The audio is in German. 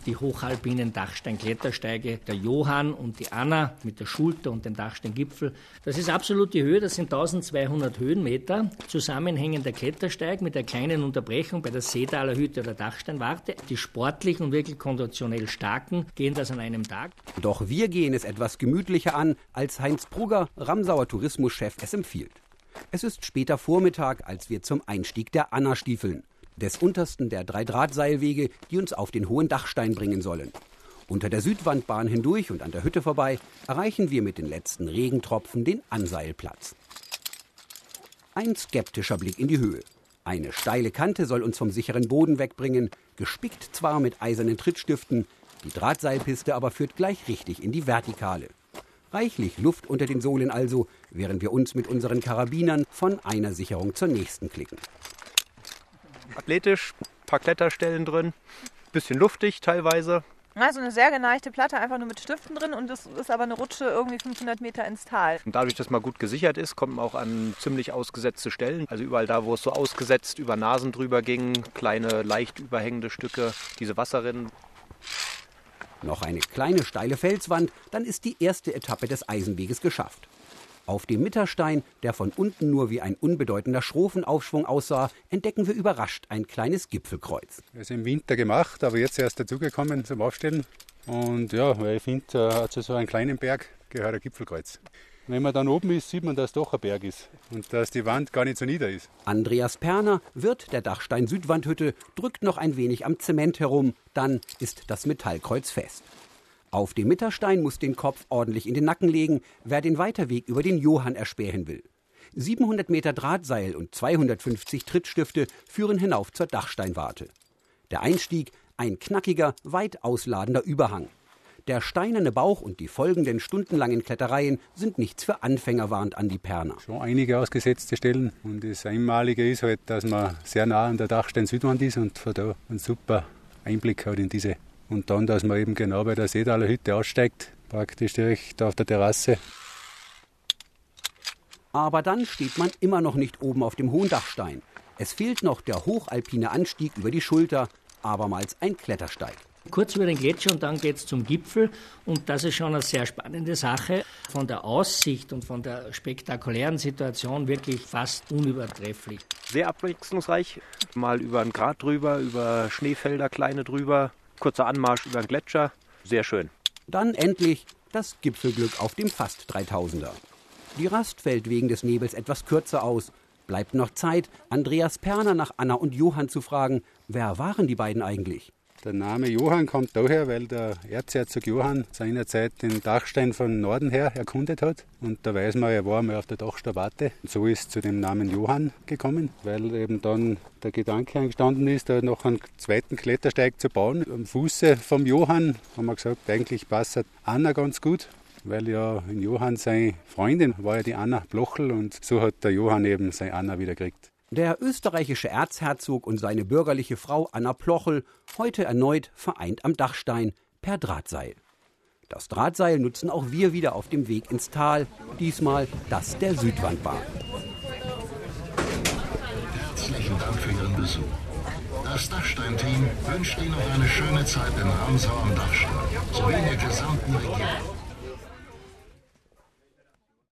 die hochalpinen Dachstein-Klettersteige der Johann und die Anna mit der Schulter und dem Dachsteingipfel. Das ist absolut die Höhe, das sind 1200 Höhenmeter, zusammenhängender Klettersteig mit einer kleinen Unterbrechung bei der Seetaler Hütte oder Dachsteinwarte. Die sportlichen und wirklich konditionell starken gehen das an einem Tag. Doch wir gehen es etwas gemütlicher an, als Heinz Brugger, Ramsauer Tourismuschef, es empfiehlt. Es ist später Vormittag, als wir zum Einstieg der Anna stiefeln, des untersten der 3 Drahtseilwege, die uns auf den hohen Dachstein bringen sollen. Unter der Südwandbahn hindurch und an der Hütte vorbei erreichen wir mit den letzten Regentropfen den Anseilplatz. Ein skeptischer Blick in die Höhe. Eine steile Kante soll uns vom sicheren Boden wegbringen, gespickt zwar mit eisernen Trittstiften, die Drahtseilpiste aber führt gleich richtig in die Vertikale. Reichlich Luft unter den Sohlen also, während wir uns mit unseren Karabinern von einer Sicherung zur nächsten klicken. Athletisch, ein paar Kletterstellen drin, bisschen luftig teilweise. Also eine sehr geneigte Platte, einfach nur mit Stiften drin und es ist aber eine Rutsche irgendwie 500 Meter ins Tal. Und dadurch, dass man gut gesichert ist, kommt man auch an ziemlich ausgesetzte Stellen. Also überall da, wo es so ausgesetzt über Nasen drüber ging, kleine, leicht überhängende Stücke, diese Wasserrinnen. Noch eine kleine steile Felswand, dann ist die erste Etappe des Eisenweges geschafft. Auf dem Mitterstein, der von unten nur wie ein unbedeutender Schroffenaufschwung aussah, entdecken wir überrascht ein kleines Gipfelkreuz. Das ist im Winter gemacht, aber jetzt erst dazugekommen zum Aufstellen. Und ja, weil ich finde, zu so einem kleinen Berg gehört ein Gipfelkreuz. Wenn man dann oben ist, sieht man, dass es doch ein Berg ist und dass die Wand gar nicht so nieder ist. Andreas Perner, Wirt der Dachstein-Südwandhütte, drückt noch ein wenig am Zement herum, dann ist das Metallkreuz fest. Auf dem Mitterstein muss den Kopf ordentlich in den Nacken legen, wer den Weiterweg über den Johann erspähen will. 700 Meter Drahtseil und 250 Trittstifte führen hinauf zur Dachsteinwarte. Der Einstieg, ein knackiger, weit ausladender Überhang. Der steinerne Bauch und die folgenden stundenlangen Klettereien sind nichts für Anfänger, warnt Andi Perner. Schon einige ausgesetzte Stellen und das Einmalige ist halt, dass man sehr nah an der Dachstein-Südwand ist und von da einen super Einblick hat in diese. Und dann, dass man eben genau bei der Seetaler Hütte aussteigt, praktisch direkt auf der Terrasse. Aber dann steht man immer noch nicht oben auf dem hohen Dachstein. Es fehlt noch der hochalpine Anstieg über die Schulter, abermals ein Klettersteig. Kurz über den Gletscher und dann geht es zum Gipfel und das ist schon eine sehr spannende Sache. Von der Aussicht und von der spektakulären Situation wirklich fast unübertrefflich. Sehr abwechslungsreich, mal über einen Grat drüber, über Schneefelder kleine drüber, kurzer Anmarsch über den Gletscher, sehr schön. Dann endlich das Gipfelglück auf dem fast 3000er. Die Rast fällt wegen des Nebels etwas kürzer aus. Bleibt noch Zeit, Andreas Perner nach Anna und Johann zu fragen, wer waren die beiden eigentlich? Der Name Johann kommt daher, weil der Erzherzog Johann seinerzeit den Dachstein von Norden her erkundet hat. Und da weiß man, er war einmal auf der Dachsteinwarte. So ist zu dem Namen Johann gekommen, weil eben dann der Gedanke entstanden ist, da noch einen zweiten Klettersteig zu bauen. Am Fuße vom Johann haben wir gesagt, eigentlich passt Anna ganz gut, weil ja in Johann seine Freundin war ja die Anna Blochel und so hat der Johann eben seine Anna wieder gekriegt. Der österreichische Erzherzog und seine bürgerliche Frau Anna Plochel, heute erneut vereint am Dachstein per Drahtseil. Das Drahtseil nutzen auch wir wieder auf dem Weg ins Tal, diesmal das der Südwandbahn. Herzlichen Dank für Ihren Besuch. Das Dachstein-Team wünscht Ihnen noch eine schöne Zeit in Ramsau am Dachstein sowie in der gesamten Region.